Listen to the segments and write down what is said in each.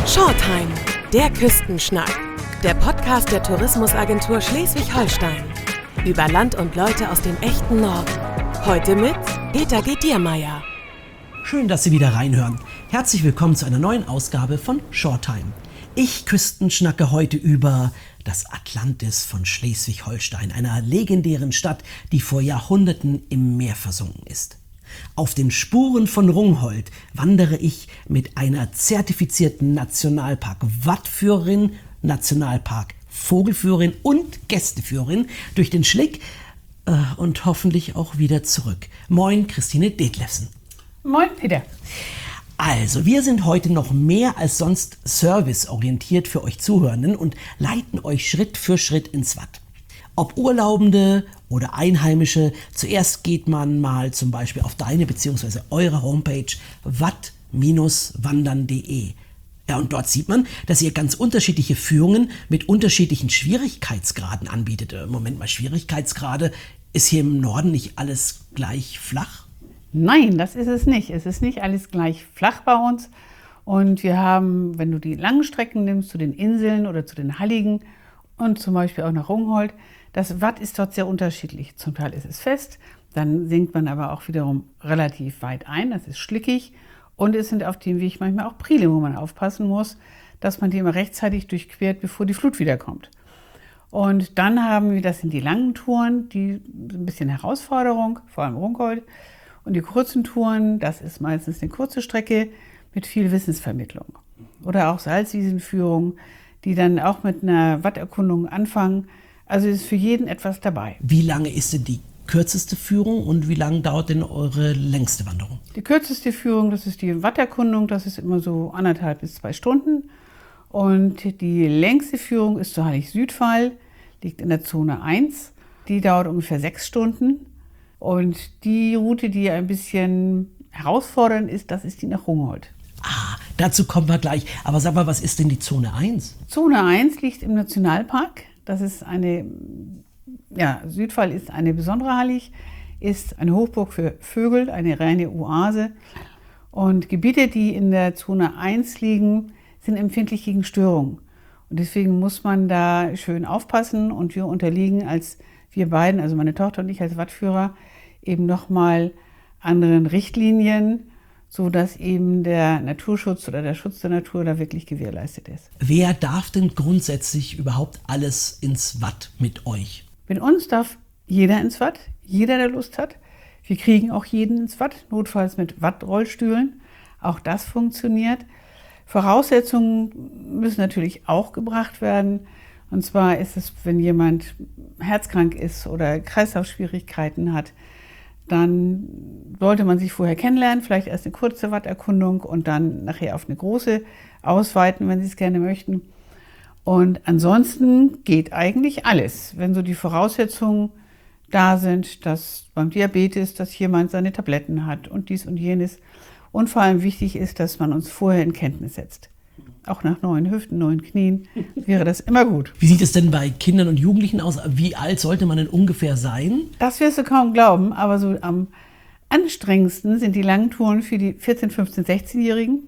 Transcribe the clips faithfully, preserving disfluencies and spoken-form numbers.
Shortime, der Küstenschnack. Der Podcast der Tourismusagentur Schleswig-Holstein. Über Land und Leute aus dem echten Norden. Heute mit Peter G. Diermeier. Schön, dass Sie wieder reinhören. Herzlich willkommen zu einer neuen Ausgabe von Shortime. Ich küstenschnacke heute über das Atlantis von Schleswig-Holstein, einer legendären Stadt, die vor Jahrhunderten im Meer versunken ist. Auf den Spuren von Rungholt wandere ich mit einer zertifizierten Nationalpark-Wattführerin, Nationalpark Vogelführerin und Gästeführerin durch den Schlick äh, und hoffentlich auch wieder zurück. Moin, Christine Detlefsen. Moin, Peter. Also, wir sind heute noch mehr als sonst serviceorientiert für euch Zuhörenden und leiten euch Schritt für Schritt ins Watt. Ob Urlaubende oder Einheimische, zuerst geht man mal zum Beispiel auf deine bzw. eure Homepage watt wandern punkt de. Ja, und dort sieht man, dass ihr ganz unterschiedliche Führungen mit unterschiedlichen Schwierigkeitsgraden anbietet. Moment mal, Schwierigkeitsgrade, ist hier im Norden nicht alles gleich flach? Nein, das ist es nicht. Es ist nicht alles gleich flach bei uns. Und wir haben, wenn du die langen Strecken nimmst, zu den Inseln oder zu den Halligen und zum Beispiel auch nach Rungholt, das Watt ist dort sehr unterschiedlich. Zum Teil ist es fest, dann sinkt man aber auch wiederum relativ weit ein, das ist schlickig. Und es sind auf dem Weg manchmal auch Priele, wo man aufpassen muss, dass man die immer rechtzeitig durchquert, bevor die Flut wiederkommt. Und dann haben wir, das sind die langen Touren, die ein bisschen Herausforderung, vor allem Rungholt. Und die kurzen Touren, das ist meistens eine kurze Strecke mit viel Wissensvermittlung. Oder auch Salzwiesenführung, die dann auch mit einer Watterkundung anfangen. Also ist für jeden etwas dabei. Wie lange ist denn die kürzeste Führung und wie lange dauert denn eure längste Wanderung? Die kürzeste Führung, das ist die Watterkundung, das ist immer so anderthalb bis zwei Stunden. Und die längste Führung ist zur Hallig-Südwall, liegt in der Zone eins. Die dauert ungefähr sechs Stunden. Und die Route, die ein bisschen herausfordernd ist, das ist die nach Rungholt. Ah, dazu kommen wir gleich. Aber sag mal, was ist denn die Zone eins? Zone eins liegt im Nationalpark. Das ist eine, ja, Südwall ist eine besondere Hallig, ist eine Hochburg für Vögel, eine reine Oase. Und Gebiete, die in der Zone eins liegen, sind empfindlich gegen Störungen. Und deswegen muss man da schön aufpassen. Und wir unterliegen als wir beiden, also meine Tochter und ich als Wattführer, eben nochmal anderen Richtlinien, sodass eben der Naturschutz oder der Schutz der Natur da wirklich gewährleistet ist. Wer darf denn grundsätzlich überhaupt alles ins Watt mit euch? Mit uns darf jeder ins Watt, jeder, der Lust hat. Wir kriegen auch jeden ins Watt, notfalls mit Wattrollstühlen. Auch das funktioniert. Voraussetzungen müssen natürlich auch gebracht werden. Und zwar ist es, wenn jemand herzkrank ist oder Kreislaufschwierigkeiten hat, dann sollte man sich vorher kennenlernen, vielleicht erst eine kurze Watterkundung und dann nachher auf eine große ausweiten, wenn Sie es gerne möchten. Und ansonsten geht eigentlich alles, wenn so die Voraussetzungen da sind, dass beim Diabetes, dass jemand seine Tabletten hat und dies und jenes. Und vor allem wichtig ist, dass man uns vorher in Kenntnis setzt. Auch nach neuen Hüften, neuen Knien wäre das immer gut. Wie sieht es denn bei Kindern und Jugendlichen aus? Wie alt sollte man denn ungefähr sein? Das wirst du kaum glauben, aber so am anstrengendsten sind die langen Touren für die vierzehn-, fünfzehn-, sechzehnjährigen.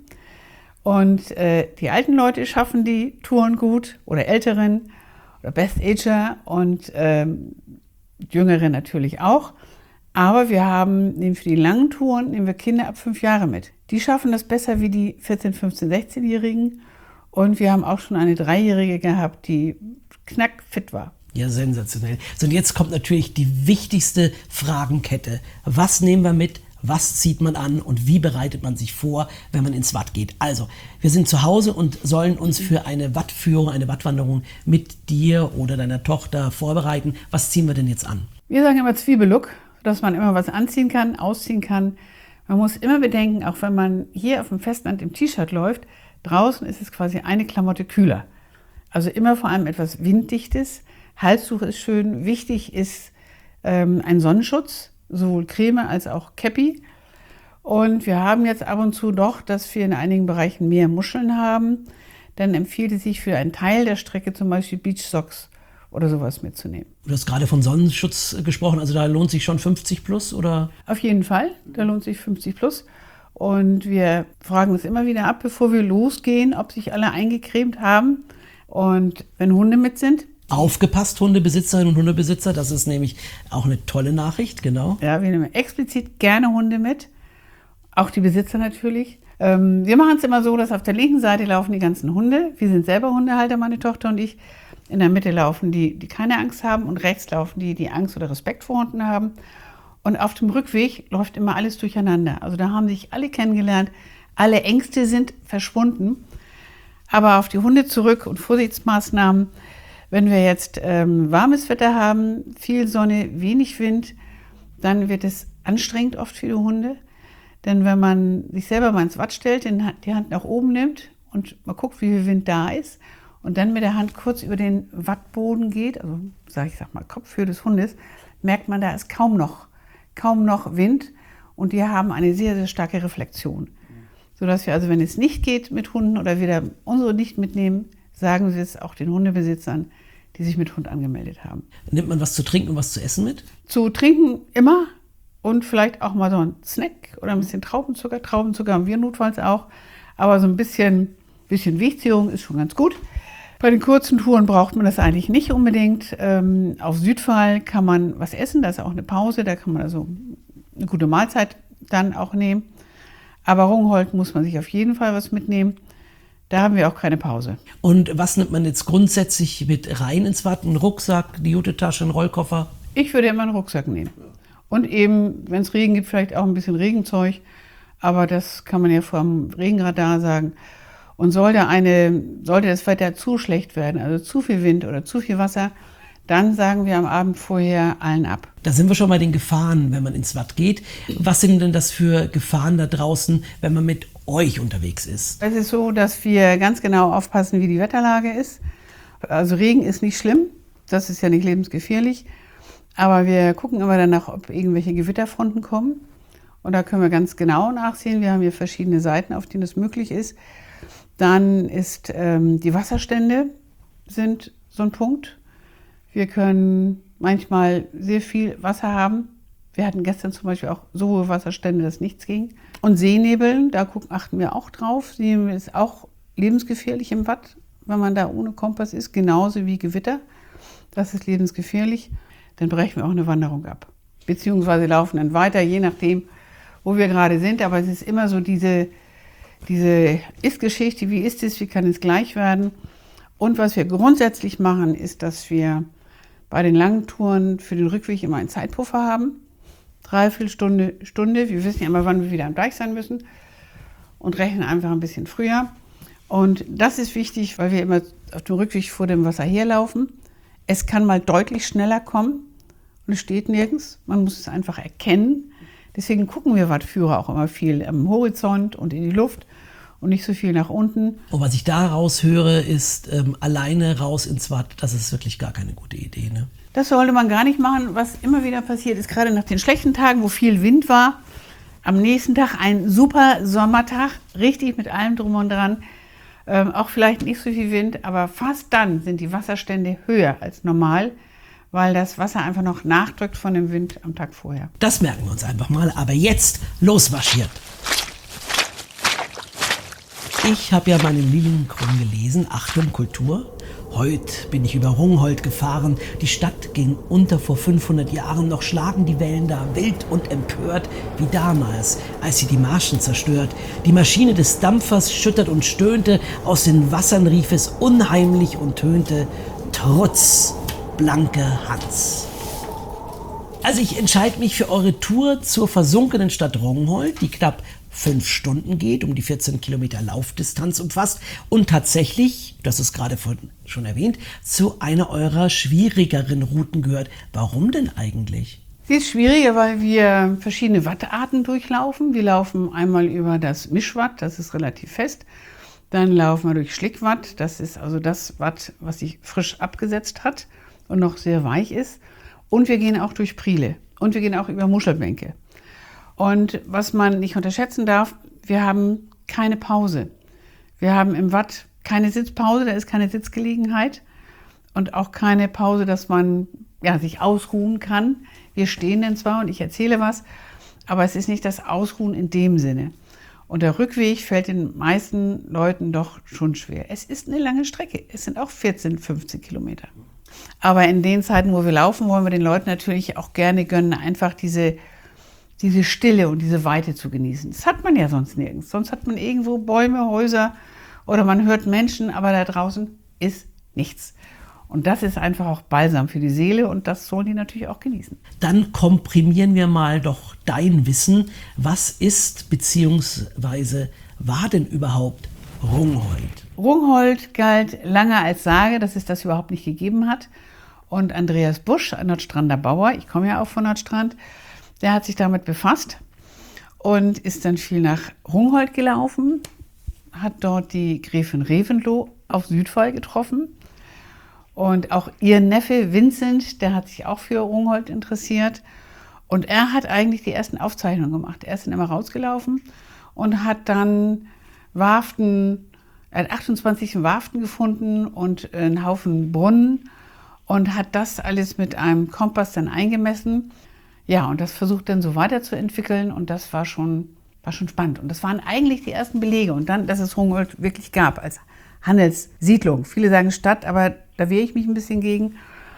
Und äh, die alten Leute schaffen die Touren gut oder Älteren oder Best Ager und ähm, Jüngere natürlich auch. Aber wir haben nehmen für die langen Touren nehmen wir Kinder ab fünf Jahre mit. Die schaffen das besser wie die vierzehn-, fünfzehn-, sechzehnjährigen. Und wir haben auch schon eine Dreijährige gehabt, die knackfit war. Ja, sensationell. So, und jetzt kommt natürlich die wichtigste Fragenkette. Was nehmen wir mit? Was zieht man an und wie bereitet man sich vor, wenn man ins Watt geht? Also, wir sind zu Hause und sollen uns für eine Wattführung, eine Wattwanderung mit dir oder deiner Tochter vorbereiten. Was ziehen wir denn jetzt an? Wir sagen immer Zwiebellook, dass man immer was anziehen kann, ausziehen kann. Man muss immer bedenken, auch wenn man hier auf dem Festland im T-Shirt läuft, draußen ist es quasi eine Klamotte kühler. Also immer vor allem etwas Winddichtes. Halstuch ist schön. Wichtig ist ähm, ein Sonnenschutz, sowohl Creme als auch Käppi. Und wir haben jetzt ab und zu doch, dass wir in einigen Bereichen mehr Muscheln haben. Dann empfiehlt es sich für einen Teil der Strecke zum Beispiel Beach Socks oder sowas mitzunehmen. Du hast gerade von Sonnenschutz gesprochen, also da lohnt sich schon fünfzig plus, oder? Auf jeden Fall, da lohnt sich fünfzig plus. Und wir fragen uns immer wieder ab, bevor wir losgehen, ob sich alle eingecremt haben. Und wenn Hunde mit sind. Aufgepasst, Hundebesitzerinnen und Hundebesitzer, das ist nämlich auch eine tolle Nachricht, genau. Ja, wir nehmen explizit gerne Hunde mit, auch die Besitzer natürlich. Ähm, wir machen es immer so, dass auf der linken Seite laufen die ganzen Hunde. Wir sind selber Hundehalter, meine Tochter und ich. In der Mitte laufen die, die keine Angst haben und rechts laufen die, die Angst oder Respekt vor Hunden haben. Und auf dem Rückweg läuft immer alles durcheinander. Also da haben sich alle kennengelernt, alle Ängste sind verschwunden. Aber auf die Hunde zurück und Vorsichtsmaßnahmen, wenn wir jetzt ähm, warmes Wetter haben, viel Sonne, wenig Wind, dann wird es anstrengend oft für die Hunde. Denn wenn man sich selber mal ins Watt stellt, die Hand nach oben nimmt und mal guckt, wie viel Wind da ist und dann mit der Hand kurz über den Wattboden geht, also sag ich sag mal Kopfhöhe des Hundes, merkt man, da ist kaum noch, kaum noch Wind und die haben eine sehr, sehr starke Reflexion. Sodass wir also, wenn es nicht geht mit Hunden oder wir unsere nicht mitnehmen, sagen wir es auch den Hundebesitzern, die sich mit Hund angemeldet haben. Nimmt man was zu trinken und was zu essen mit? Zu trinken immer und vielleicht auch mal so ein Snack oder ein bisschen Traubenzucker. Traubenzucker haben wir notfalls auch, aber so ein bisschen, bisschen Wegzehrung ist schon ganz gut. Bei den kurzen Touren braucht man das eigentlich nicht unbedingt. Ähm, auf Südfall kann man was essen, da ist auch eine Pause, da kann man also eine gute Mahlzeit dann auch nehmen. Aber Rungholt muss man sich auf jeden Fall was mitnehmen. Da haben wir auch keine Pause. Und was nimmt man jetzt grundsätzlich mit rein ins Watt? Ein Rucksack, die Jutetasche, ein Rollkoffer? Ich würde immer einen Rucksack nehmen. Und eben, wenn es Regen gibt, vielleicht auch ein bisschen Regenzeug. Aber das kann man ja vom Regenradar sagen. Und sollte, eine, sollte das Wetter zu schlecht werden, also zu viel Wind oder zu viel Wasser, dann sagen wir am Abend vorher allen ab. Da sind wir schon bei den Gefahren, wenn man ins Watt geht. Was sind denn das für Gefahren da draußen, wenn man mit euch unterwegs ist? Es ist so, dass wir ganz genau aufpassen, wie die Wetterlage ist. Also Regen ist nicht schlimm, das ist ja nicht lebensgefährlich. Aber wir gucken immer danach, ob irgendwelche Gewitterfronten kommen. Und da können wir ganz genau nachsehen. Wir haben hier verschiedene Seiten, auf denen das möglich ist. Dann ist ähm, die Wasserstände sind so ein Punkt. Wir können manchmal sehr viel Wasser haben. Wir hatten gestern zum Beispiel auch so hohe Wasserstände, dass nichts ging. Und Seenebeln, da gucken, achten wir auch drauf. Seenebel ist auch lebensgefährlich im Watt, wenn man da ohne Kompass ist, genauso wie Gewitter. Das ist lebensgefährlich. Dann brechen wir auch eine Wanderung ab. Beziehungsweise laufen dann weiter, je nachdem, wo wir gerade sind. Aber es ist immer so diese, diese Ist-Geschichte, wie ist es, wie kann es gleich werden. Und was wir grundsätzlich machen, ist, dass wir bei den langen Touren für den Rückweg immer einen Zeitpuffer haben. Dreiviertel Stunde, Stunde. Wir wissen ja immer, wann wir wieder am Deich sein müssen und rechnen einfach ein bisschen früher. Und das ist wichtig, weil wir immer auf dem Rückweg vor dem Wasser herlaufen. Es kann mal deutlich schneller kommen und es steht nirgends. Man muss es einfach erkennen. Deswegen gucken wir Wattführer auch immer viel am Horizont und in die Luft und nicht so viel nach unten. Und was ich da raushöre, ist ähm, alleine raus ins Watt. Das ist wirklich gar keine gute Idee, ne? Das sollte man gar nicht machen. Was immer wieder passiert ist, gerade nach den schlechten Tagen, wo viel Wind war, am nächsten Tag ein super Sommertag, richtig mit allem drum und dran. Ähm, auch vielleicht nicht so viel Wind, aber fast dann sind die Wasserstände höher als normal, weil das Wasser einfach noch nachdrückt von dem Wind am Tag vorher. Das merken wir uns einfach mal. Aber jetzt losmarschiert. Ich habe ja meinen Lilienkron gelesen. Achtung, Kultur. Heute bin ich über Rungholt gefahren. Die Stadt ging unter vor fünfhundert Jahren. Noch schlagen die Wellen da wild und empört wie damals, als sie die Marschen zerstört. Die Maschine des Dampfers schüttert und stöhnte. Aus den Wassern rief es unheimlich und tönte: Trutz, blanke Hans. Also ich entscheide mich für eure Tour zur versunkenen Stadt Rungholt, die knapp fünf Stunden geht, um die vierzehn Kilometer Laufdistanz umfasst und tatsächlich, das ist gerade von, schon erwähnt, zu einer eurer schwierigeren Routen gehört. Warum denn eigentlich? Sie ist schwieriger, weil wir verschiedene Wattarten durchlaufen. Wir laufen einmal über das Mischwatt, das ist relativ fest. Dann laufen wir durch Schlickwatt, das ist also das Watt, was sich frisch abgesetzt hat und noch sehr weich ist. Und wir gehen auch durch Priele und wir gehen auch über Muschelbänke. Und was man nicht unterschätzen darf, wir haben keine Pause. Wir haben im Watt keine Sitzpause, da ist keine Sitzgelegenheit und auch keine Pause, dass man ja, sich ausruhen kann. Wir stehen dann zwar und ich erzähle was, aber es ist nicht das Ausruhen in dem Sinne. Und der Rückweg fällt den meisten Leuten doch schon schwer. Es ist eine lange Strecke. Es sind auch vierzehn, fünfzehn Kilometer. Aber in den Zeiten, wo wir laufen, wollen wir den Leuten natürlich auch gerne gönnen, einfach diese, diese Stille und diese Weite zu genießen. Das hat man ja sonst nirgends. Sonst hat man irgendwo Bäume, Häuser oder man hört Menschen, aber da draußen ist nichts. Und das ist einfach auch Balsam für die Seele und das sollen die natürlich auch genießen. Dann komprimieren wir mal doch dein Wissen. Was ist bzw. war denn überhaupt Rungholt? Rungholt galt lange als Sage, dass es das überhaupt nicht gegeben hat. Und Andreas Busch, ein Nordstrander Bauer, ich komme ja auch von Nordstrand, der hat sich damit befasst und ist dann viel nach Rungholt gelaufen, hat dort die Gräfin Reventlow auf Südfall getroffen. Und auch ihr Neffe Vincent, der hat sich auch für Rungholt interessiert. Und er hat eigentlich die ersten Aufzeichnungen gemacht. Er ist dann immer rausgelaufen und hat dann Warften, er hat achtundzwanzig Warften gefunden und einen Haufen Brunnen und hat das alles mit einem Kompass dann eingemessen. Ja, und das versucht dann so weiterzuentwickeln und das war schon, war schon spannend. Und das waren eigentlich die ersten Belege. Und dann, dass es Rungholt wirklich gab als Handelssiedlung. Viele sagen Stadt, aber da wehre ich mich ein bisschen gegen.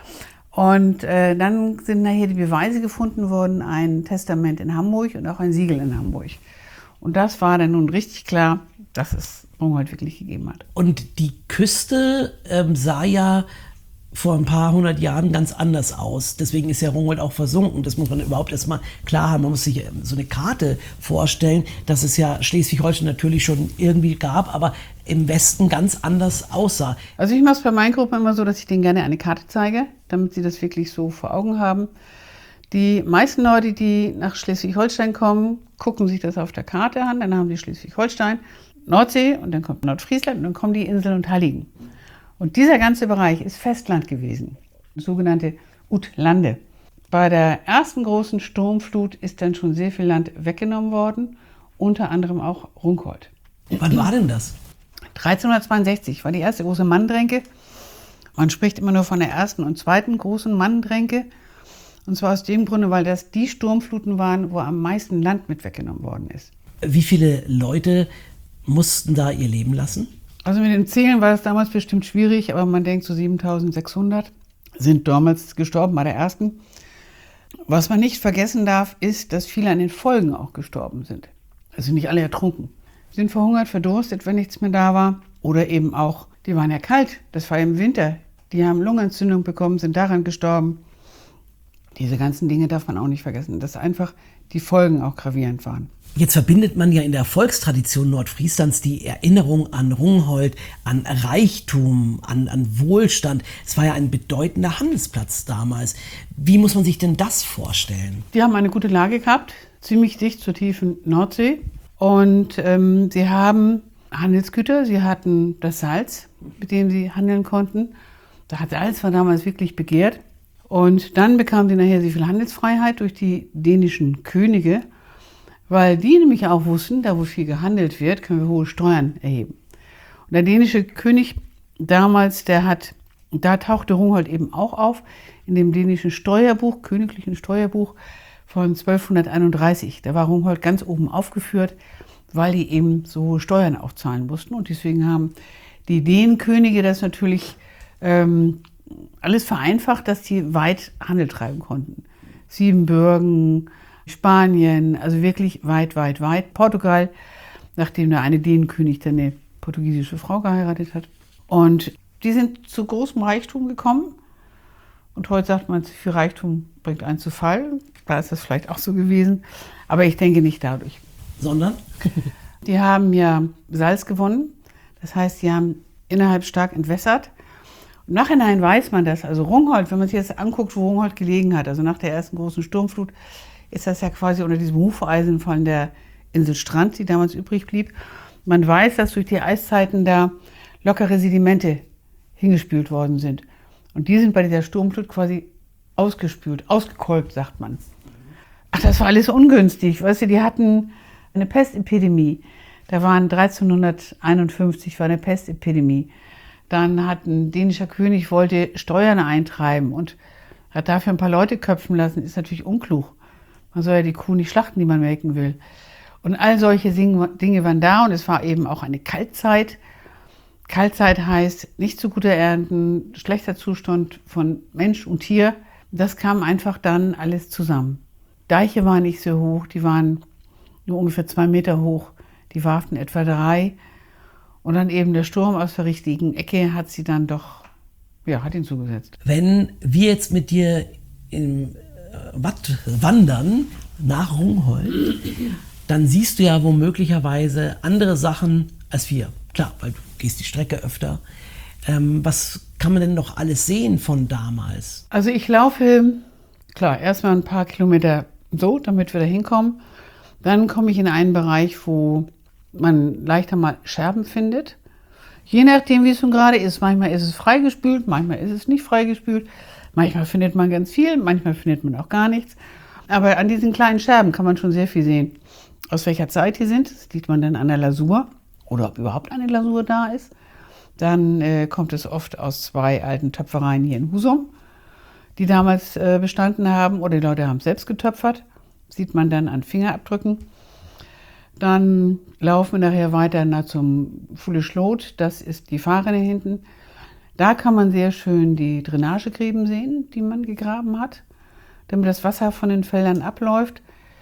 Und äh, dann sind nachher die Beweise gefunden worden, ein Testament in Hamburg und auch ein Siegel in Hamburg. Und das war dann nun richtig klar, dass es Rungholt wirklich gegeben hat. Und die Küste ähm, sah ja vor ein paar hundert Jahren ganz anders aus. Deswegen ist ja Rungholt auch versunken. Das muss man überhaupt erstmal klar haben. Man muss sich so eine Karte vorstellen, dass es ja Schleswig-Holstein natürlich schon irgendwie gab, aber im Westen ganz anders aussah. Also ich mache es bei meinen Gruppen immer so, dass ich denen gerne eine Karte zeige, damit sie das wirklich so vor Augen haben. Die meisten Leute, die nach Schleswig-Holstein kommen, gucken sich das auf der Karte an. Dann haben die Schleswig-Holstein, Nordsee und dann kommt Nordfriesland und dann kommen die Inseln und Halligen. Und dieser ganze Bereich ist Festland gewesen, sogenannte Utlande. Bei der ersten großen Sturmflut ist dann schon sehr viel Land weggenommen worden, unter anderem auch Rungholt. Wann war denn das? dreizehnhundertzweiundsechzig war die erste große Manndränke. Man spricht immer nur von der ersten und zweiten großen Manndränke. Und zwar aus dem Grunde, weil das die Sturmfluten waren, wo am meisten Land mit weggenommen worden ist. Wie viele Leute mussten da ihr Leben lassen? Also mit den Zählen war es damals bestimmt schwierig, aber man denkt so siebentausendsechshundert sind damals gestorben bei der ersten. Was man nicht vergessen darf, ist, dass viele an den Folgen auch gestorben sind. Also nicht alle ertrunken. Sie sind verhungert, verdurstet, wenn nichts mehr da war. Oder eben auch, die waren ja kalt, das war im Winter. Die haben Lungenentzündung bekommen, sind daran gestorben. Diese ganzen Dinge darf man auch nicht vergessen, dass einfach die Folgen auch gravierend waren. Jetzt verbindet man ja in der Volkstradition Nordfrieslands die Erinnerung an Rungholt, an Reichtum, an, an Wohlstand. Es war ja ein bedeutender Handelsplatz damals. Wie muss man sich denn das vorstellen? Die haben eine gute Lage gehabt, ziemlich dicht zur tiefen Nordsee. Und ähm, sie haben Handelsgüter, sie hatten das Salz, mit dem sie handeln konnten. Das Salz war damals wirklich begehrt. Und dann bekamen sie nachher sehr viel Handelsfreiheit durch die dänischen Könige, weil die nämlich auch wussten, da wo viel gehandelt wird, können wir hohe Steuern erheben. Und der dänische König damals, der hat, da tauchte Rungholt eben auch auf, in dem dänischen Steuerbuch, königlichen Steuerbuch von zwölfhunderteinunddreißig. Da war Rungholt ganz oben aufgeführt, weil die eben so hohe Steuern auch zahlen mussten. Und deswegen haben die Dänenkönige das natürlich ähm, alles vereinfacht, dass die weit Handel treiben konnten. Siebenbürgen, Spanien, also wirklich weit, weit, weit. Portugal, nachdem der eine Dänenkönig dann eine portugiesische Frau geheiratet hat. Und die sind zu großem Reichtum gekommen. Und heute sagt man, viel Reichtum bringt einen zu Fall. Da ist das vielleicht auch so gewesen. Aber ich denke nicht dadurch. Sondern? Die haben ja Salz gewonnen. Das heißt, sie haben innerhalb stark entwässert. Im Nachhinein weiß man das. Also Rungholt, wenn man sich jetzt anguckt, wo Rungholt gelegen hat, also nach der ersten großen Sturmflut, ist das ja quasi unter diesem Hufeisen von der Insel Strand, die damals übrig blieb. Man weiß, dass durch die Eiszeiten da lockere Sedimente hingespült worden sind. Und die sind bei dieser Sturmflut quasi ausgespült, ausgekolbt, sagt man. Ach, das war alles ungünstig. Weißt du, die hatten eine Pestepidemie. Da waren dreizehnhunderteinundfünfzig war eine Pestepidemie. Dann hat ein dänischer König, wollte Steuern eintreiben und hat dafür ein paar Leute köpfen lassen. Ist natürlich unklug. Man soll ja die Kuh nicht schlachten, die man melken will. Und all solche Dinge waren da und es war eben auch eine Kaltzeit. Kaltzeit heißt nicht so gute Ernten, schlechter Zustand von Mensch und Tier. Das kam einfach dann alles zusammen. Deiche waren nicht so hoch, die waren nur ungefähr zwei Meter hoch, die warfen etwa drei. Und dann eben der Sturm aus der richtigen Ecke hat sie dann doch, ja, hat ihn zugesetzt. Wenn wir jetzt mit dir im Watt wandern, nach Rungholt, dann siehst du ja womöglicherweise andere Sachen als wir. Klar, weil du gehst die Strecke öfter. Ähm, was kann man denn noch alles sehen von damals? Also ich laufe, klar, erstmal ein paar Kilometer so, damit wir da hinkommen. Dann komme ich in einen Bereich, wo man leichter mal Scherben findet. Je nachdem, wie es nun gerade ist. Manchmal ist es freigespült, manchmal ist es nicht freigespült. Manchmal findet man ganz viel, manchmal findet man auch gar nichts. Aber an diesen kleinen Scherben kann man schon sehr viel sehen. Aus welcher Zeit die sind, das sieht man dann an der Lasur oder ob überhaupt eine Lasur da ist. Dann äh, kommt es oft aus zwei alten Töpfereien hier in Husum, die damals äh, bestanden haben oder die Leute haben es selbst getöpfert. Sieht man dann an Fingerabdrücken. Dann laufen wir nachher weiter nach zum Fuhle Schlot, das ist die Fahrrinne hinten. Da kann man sehr schön die Drainagegräben sehen, die man gegraben hat, damit das Wasser von den Feldern abläuft.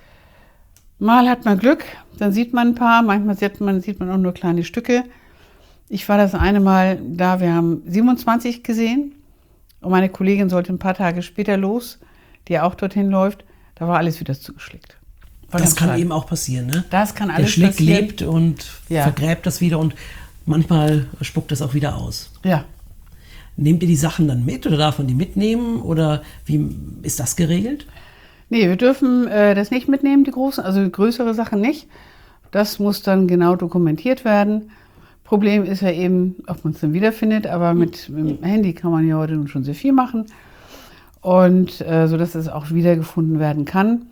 Mal hat man Glück, dann sieht man ein paar, manchmal sieht man, sieht man auch nur kleine Stücke. Ich war das eine Mal da, wir haben siebenundzwanzig gesehen und meine Kollegin sollte ein paar Tage später los, die auch dorthin läuft, da war alles wieder zugeschlickt. Das kann eben auch passieren, ne? Das kann alles passieren. Der Schlick passieren. lebt und ja. vergräbt das wieder und manchmal spuckt das auch wieder aus. Ja. Nehmt ihr die Sachen dann mit oder darf man die mitnehmen oder wie ist das geregelt? Nee, wir dürfen äh, das nicht mitnehmen, die großen, also größere Sachen nicht. Das muss dann genau dokumentiert werden. Problem ist ja eben, ob man es dann wiederfindet, aber mit, mit dem Handy kann man ja heute nun schon sehr viel machen. Und äh, so dass es auch wiedergefunden werden kann.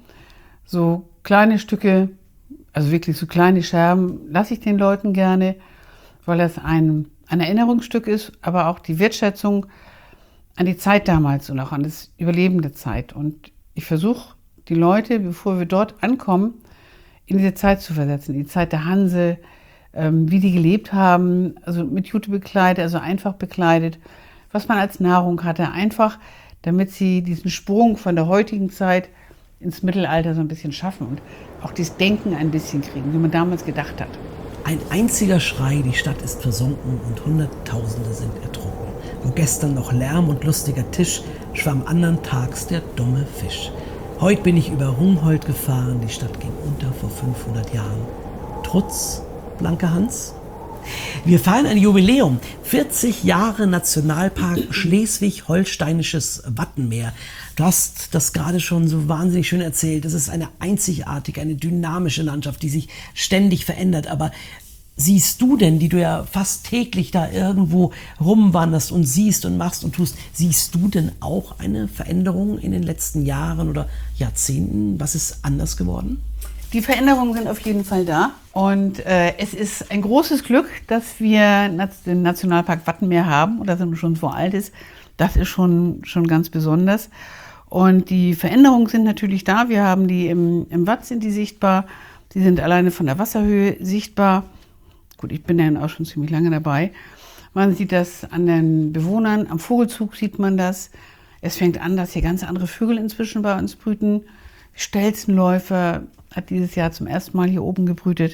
So kleine Stücke, also wirklich so kleine Scherben, lasse ich den Leuten gerne, weil das ein, ein Erinnerungsstück ist, aber auch die Wertschätzung an die Zeit damals und auch an das Überleben der Zeit. Und ich versuche, die Leute, bevor wir dort ankommen, in diese Zeit zu versetzen, die Zeit der Hanse, ähm, wie die gelebt haben, also mit Jute bekleidet, also einfach bekleidet, was man als Nahrung hatte, einfach, damit sie diesen Sprung von der heutigen Zeit ins Mittelalter so ein bisschen schaffen und auch das Denken ein bisschen kriegen, wie man damals gedacht hat. Ein einziger Schrei, die Stadt ist versunken und Hunderttausende sind ertrunken. Wo gestern noch Lärm und lustiger Tisch, schwamm andern Tags der dumme Fisch. Heut bin ich über Rungholt gefahren, die Stadt ging unter vor fünfhundert Jahren. Trutz, Blanke Hans? Wir feiern ein Jubiläum. vierzig Jahre Nationalpark Schleswig-Holsteinisches Wattenmeer. Du hast das gerade schon so wahnsinnig schön erzählt. Das ist eine einzigartige, eine dynamische Landschaft, die sich ständig verändert. Aber siehst du denn, die du ja fast täglich da irgendwo rumwanderst und siehst und machst und tust, siehst du denn auch eine Veränderung in den letzten Jahren oder Jahrzehnten? Was ist anders geworden? Die Veränderungen sind auf jeden Fall da und äh, es ist ein großes Glück, dass wir den Nationalpark Wattenmeer haben und dass er schon so alt ist. Das ist schon, schon ganz besonders. Und die Veränderungen sind natürlich da. Wir haben die im, im Watt sind die sichtbar. Die sind alleine von der Wasserhöhe sichtbar. Gut, ich bin ja auch schon ziemlich lange dabei. Man sieht das an den Bewohnern, am Vogelzug sieht man das. Es fängt an, dass hier ganz andere Vögel inzwischen bei uns brüten. Stelzenläufer hat dieses Jahr zum ersten Mal hier oben gebrütet.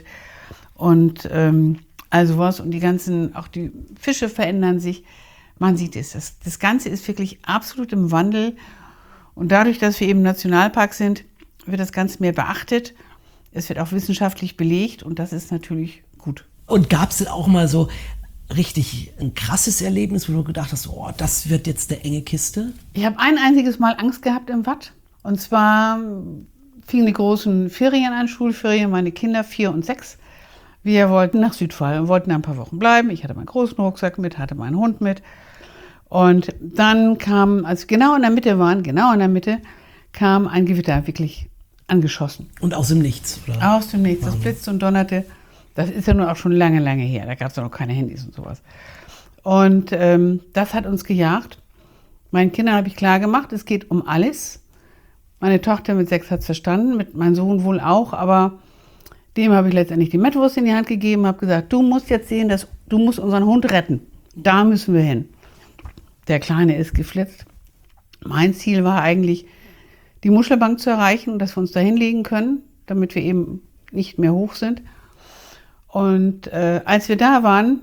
Und ähm, also was. Und die ganzen, auch die Fische verändern sich. Man sieht es. Das, das Ganze ist wirklich absolut im Wandel. Und dadurch, dass wir eben Nationalpark sind, wird das Ganze mehr beachtet. Es wird auch wissenschaftlich belegt und das ist natürlich gut. Und gab es denn auch mal so richtig ein krasses Erlebnis, wo du gedacht hast, oh, das wird jetzt eine enge Kiste? Ich habe ein einziges Mal Angst gehabt im Watt. Und zwar fingen die großen Ferien an, Schulferien, meine Kinder, vier und sechs. Wir wollten nach Südfall und wollten da ein paar Wochen bleiben. Ich hatte meinen großen Rucksack mit, hatte meinen Hund mit. Und dann kam, als wir genau in der Mitte waren, genau in der Mitte, kam ein Gewitter wirklich angeschossen. Und aus dem Nichts, oder? Aus dem Nichts, das blitzte und donnerte. Das ist ja nun auch schon lange, lange her. Da gab es ja noch keine Handys und sowas. Und ähm, das hat uns gejagt. Meinen Kindern habe ich klar gemacht, es geht um alles. Meine Tochter mit sechs hat es verstanden, mit meinem Sohn wohl auch, aber Dem habe ich letztendlich die Mettwurst in die Hand gegeben, habe gesagt, du musst jetzt sehen, dass du musst unseren Hund retten. Da müssen wir hin. Der Kleine ist geflitzt. Mein Ziel war eigentlich, die Muschelbank zu erreichen, dass wir uns da hinlegen können, damit wir eben nicht mehr hoch sind. Und äh, als wir da waren,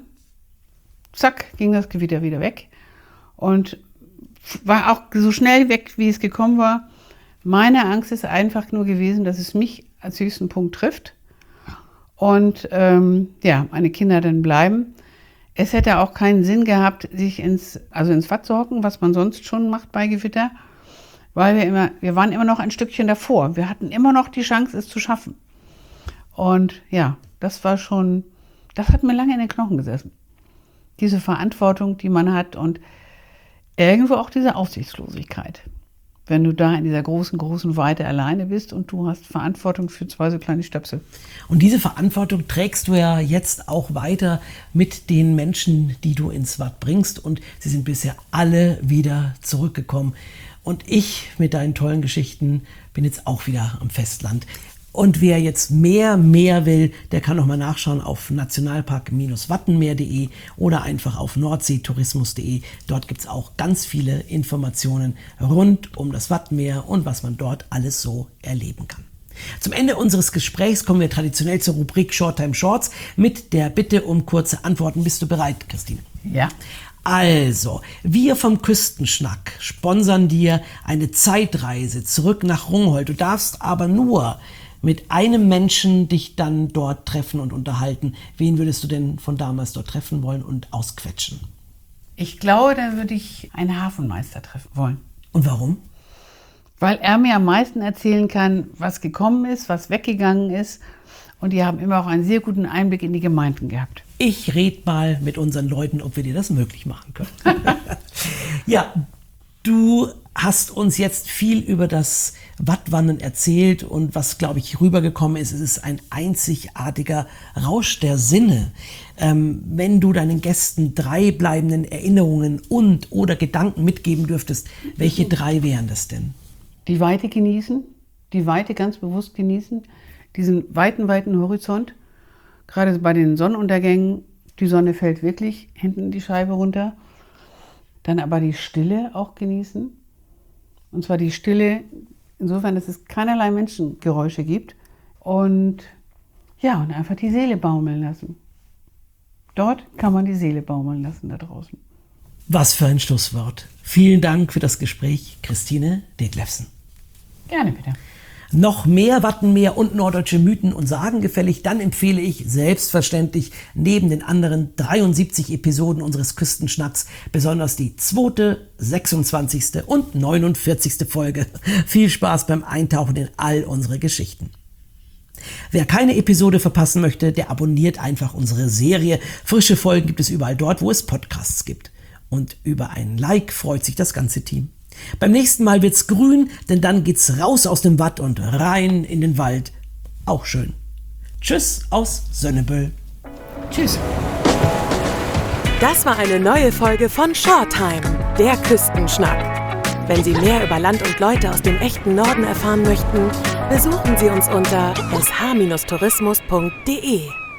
zack, ging das Gewitter wieder weg. Und war auch so schnell weg, wie es gekommen war. Meine Angst ist einfach nur gewesen, dass es mich als höchsten Punkt trifft. Und ähm, ja, meine Kinder dann bleiben. Es hätte auch keinen Sinn gehabt, sich ins, also ins Watt zu hocken, was man sonst schon macht bei Gewitter, weil wir immer, wir waren immer noch ein Stückchen davor. Wir hatten immer noch die Chance, es zu schaffen. Und ja, das war schon, das hat mir lange in den Knochen gesessen. Diese Verantwortung, die man hat und irgendwo auch diese Aussichtslosigkeit. Wenn du da in dieser großen, großen Weite alleine bist und du hast Verantwortung für zwei so kleine Stöpsel. Und diese Verantwortung trägst du ja jetzt auch weiter mit den Menschen, die du ins Watt bringst. Und sie sind bisher alle wieder zurückgekommen. Und ich mit deinen tollen Geschichten bin jetzt auch wieder am Festland. Und wer jetzt mehr, mehr will, der kann noch mal nachschauen auf nationalpark Bindestrich wattenmeer punkt de oder einfach auf nordseetourismus punkt de. Dort gibt es auch ganz viele Informationen rund um das Wattenmeer und was man dort alles so erleben kann. Zum Ende unseres Gesprächs kommen wir traditionell zur Rubrik Shorttime Shorts mit der Bitte um kurze Antworten. Bist du bereit, Christine? Ja. Also, wir vom Küstenschnack sponsern dir eine Zeitreise zurück nach Rungholt. Du darfst aber nur mit einem Menschen dich dann dort treffen und unterhalten. Wen würdest du denn von damals dort treffen wollen und ausquetschen? Ich glaube, da würde ich einen Hafenmeister treffen wollen. Und warum? Weil er mir am meisten erzählen kann, was gekommen ist, was weggegangen ist. Und die haben immer auch einen sehr guten Einblick in die Gemeinden gehabt. Ich rede mal mit unseren Leuten, ob wir dir das möglich machen können. Ja, du hast uns jetzt viel über das Wattwandern erzählt und was, glaube ich, rübergekommen ist, es ist ein einzigartiger Rausch der Sinne. Ähm, wenn du deinen Gästen drei bleibenden Erinnerungen und oder Gedanken mitgeben dürftest, welche drei wären das denn? Die Weite genießen, die Weite ganz bewusst genießen, diesen weiten, weiten Horizont. Gerade bei den Sonnenuntergängen, die Sonne fällt wirklich hinten die Scheibe runter. Dann aber die Stille auch genießen. Und zwar die Stille insofern, dass es keinerlei Menschengeräusche gibt. Und ja, und einfach die Seele baumeln lassen. Dort kann man die Seele baumeln lassen, da draußen. Was für ein Schlusswort. Vielen Dank für das Gespräch, Christine Detlefsen. Gerne, bitte. Noch mehr Wattenmeer und norddeutsche Mythen und Sagen gefällig, dann empfehle ich selbstverständlich neben den anderen dreiundsiebzig Episoden unseres Küstenschnacks besonders die zweite, sechsundzwanzigste und neunundvierzigste Folge. Viel Spaß beim Eintauchen in all unsere Geschichten. Wer keine Episode verpassen möchte, der abonniert einfach unsere Serie. Frische Folgen gibt es überall dort, wo es Podcasts gibt. Und über ein Like freut sich das ganze Team. Beim nächsten Mal wird's grün, denn dann geht's raus aus dem Watt und rein in den Wald. Auch schön. Tschüss aus Sönneböll. Tschüss. Das war eine neue Folge von Shorttime, der Küstenschnack. Wenn Sie mehr über Land und Leute aus dem echten Norden erfahren möchten, besuchen Sie uns unter s h tourismus punkt de.